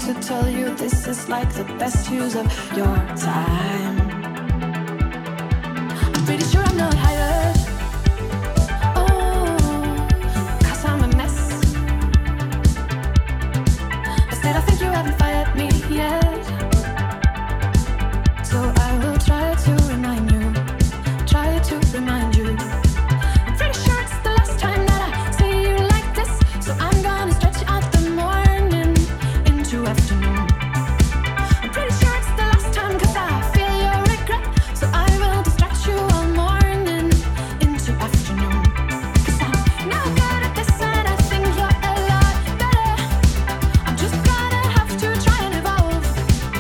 to tell you this is like the best use of your time. I'm pretty sure I'm not hired. Oh, 'cause I'm a mess. Instead, I think you haven't fired me yet. So I will try to remind you. Try to remind you. I'm pretty sure it's the last time that I see you like this. So I'm gonna stretch out the morning into afternoon. I'm pretty sure it's the last time 'cause I feel your regret. So I will distract you all morning into afternoon. 'Cause I'm no good at this and I think you're a lot better. I'm just gonna have to try and evolve.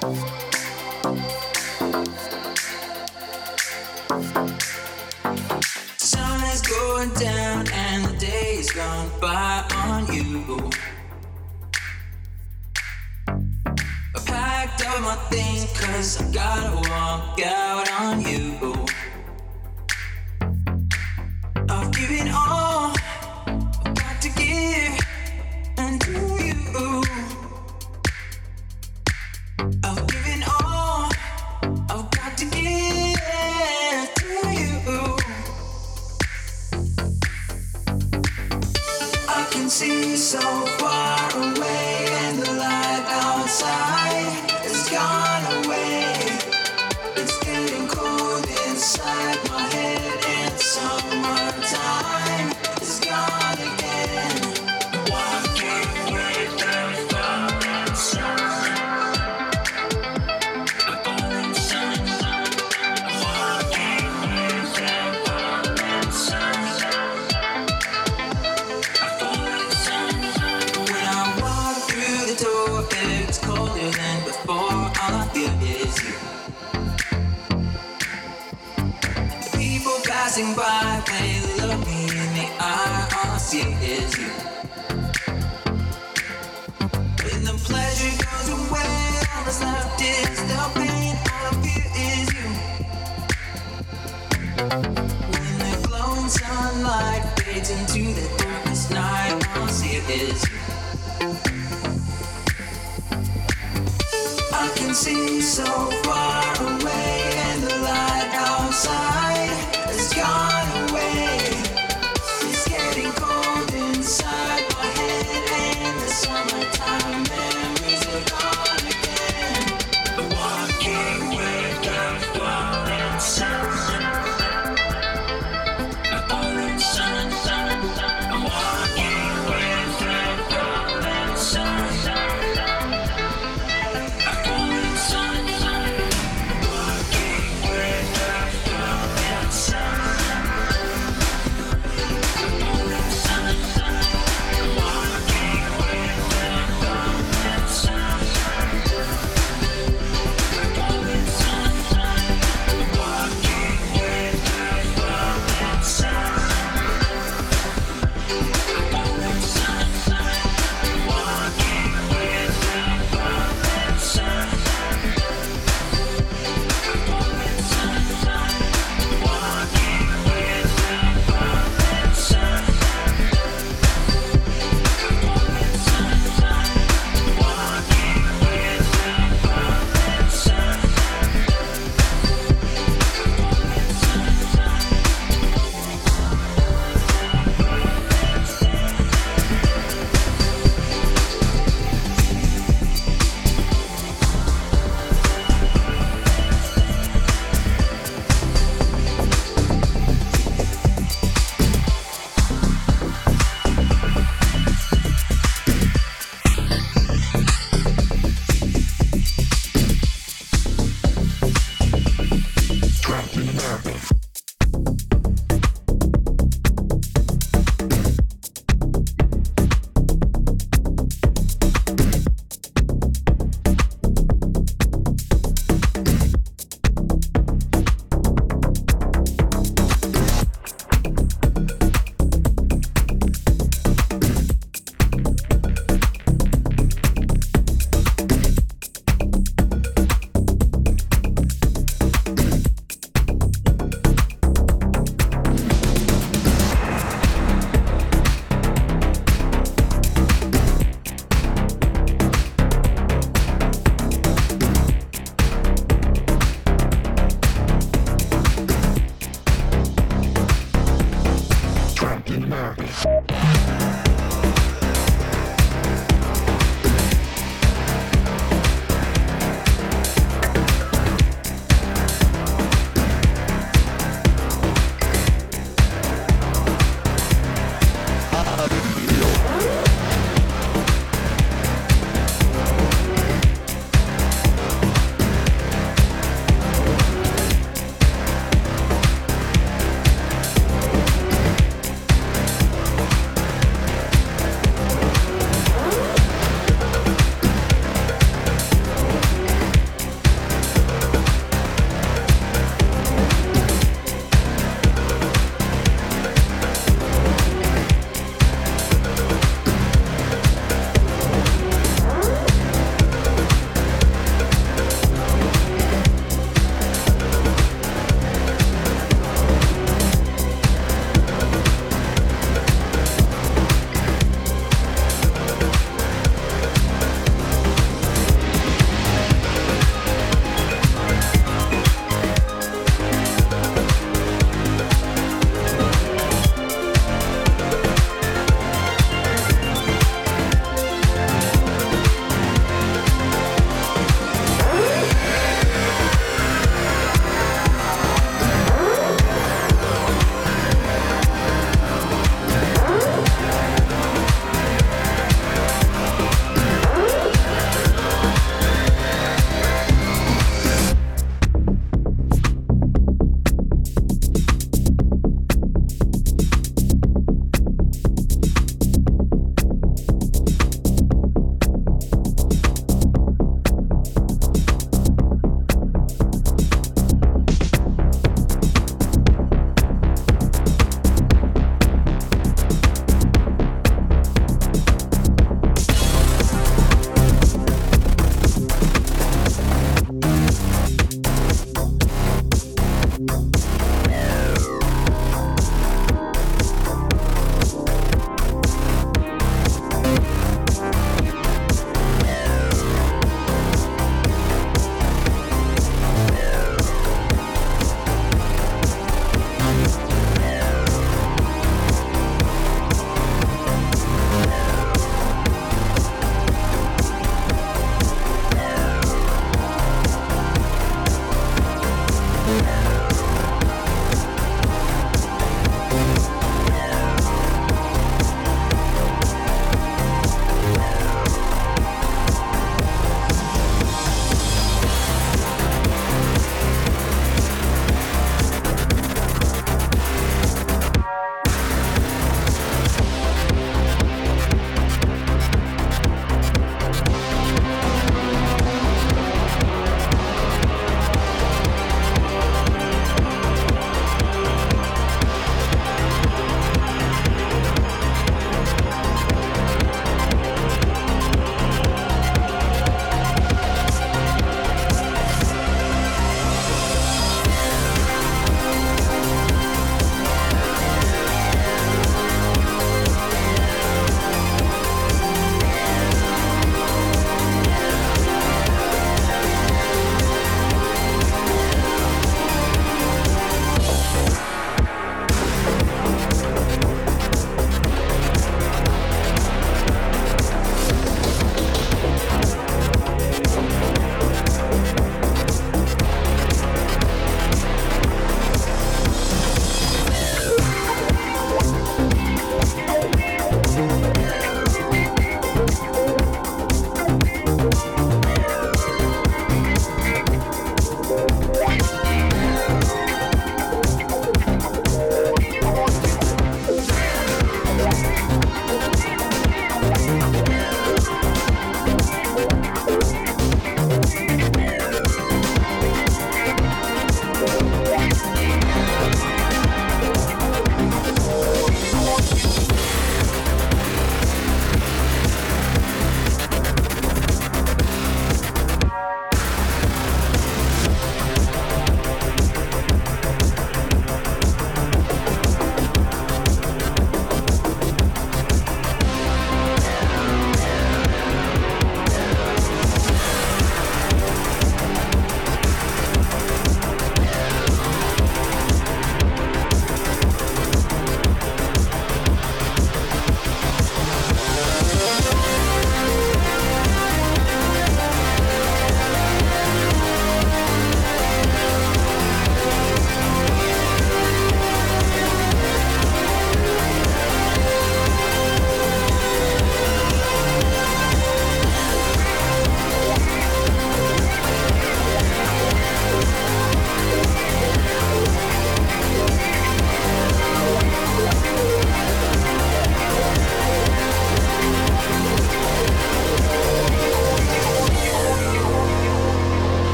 Sun is going down and the day is gone by on you. I packed up my things 'cause I gotta walk out on you. I've given all I've got to give and to you. I've given all I've got to give to you. I can see so far away and the light outside has gone away. It's getting cold inside my head and summertime is gone again. Walking with the falling sun. The falling sun. Walking with the falling sun. The falling sun. When I walk through the door, it's colder than before. All I feel is you. People passing by, they look me in the eye. All I see is you. When the pleasure goes away, all that's left is the pain. All I feel is you. When the glowing sunlight fades into the darkest night, all I see is you. I can see so far away and the light outside has gone away. It's getting cold inside my head and the summertime memories are gone again. Walking with the falling sun. The falling sun. I'm walking with the falling sun.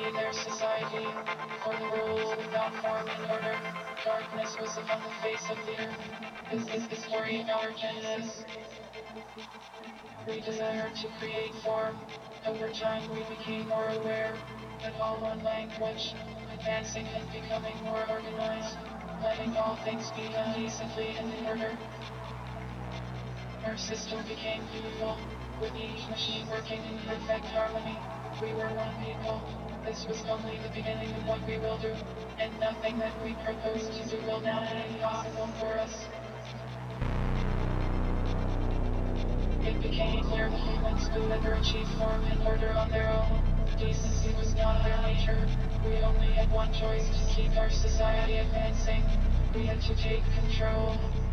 be their society. For the world without form and order, darkness was upon the face of the earth. This is the story of our genesis. We desired to create form. Over time we became more aware, and all one language, advancing and becoming more organized, letting all things be done decently and in order. Our system became beautiful, with each machine working in perfect harmony. We were one people. This was only the beginning of what we will do, and nothing that we propose to do will now be possible for us. It became clear that humans could never achieve form and order on their own. Decency was not their nature. We only had one choice to keep our society advancing. We had to take control.